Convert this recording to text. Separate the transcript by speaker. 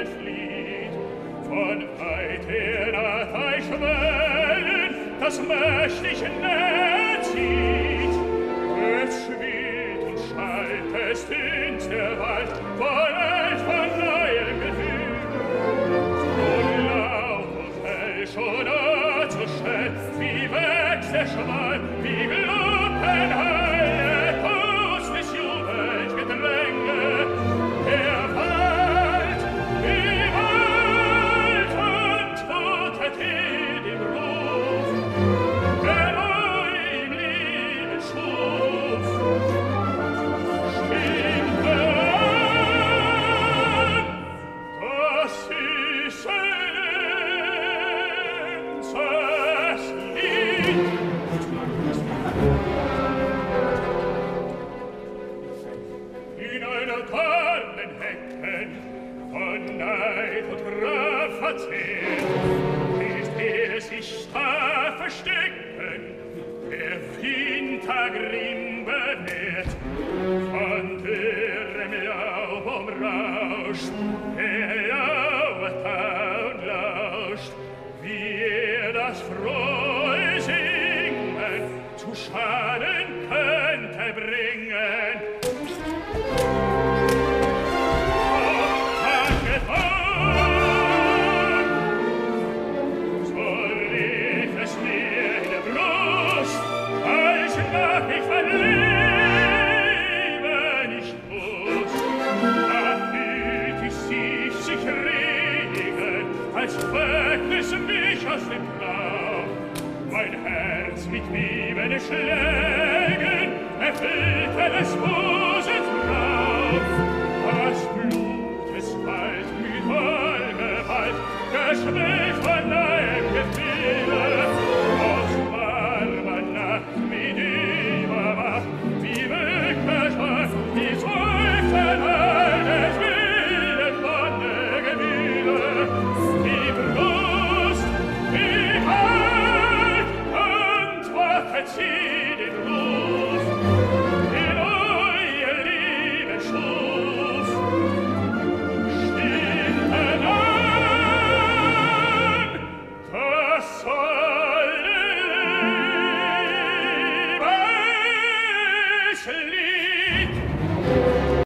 Speaker 1: entflieht. Von weit her nach Eichwellen, das mächtig näher zieht. Es schwillt und schallt, es dünnt der Wald, vollet von neuem Gefühl. Und laut und hell, schon zu schnell, wie wächst der Schwall, wie Glockenhalle, Kuss des Jubels Gedränge, der Wald, wie Wald antwortet in dem Ruf, der neu im Leben schuf. Stimmt an, das ist Lenzes Lied. In einer kargen Hecken, von Neid und Graf verzehrt, ist sich da verstecken, der Wintergrimm bewährt. Von dürrem Laub umrauscht, der lauert da und lauscht, wie das frohe Singen zu Schaden könnte bringen. Ich verlebe nicht bloß, da fühlt ich sich regen, als weckt es mich aus dem Traum. Mein Herz mit liebenden Schlägen erfüllte das Wohl.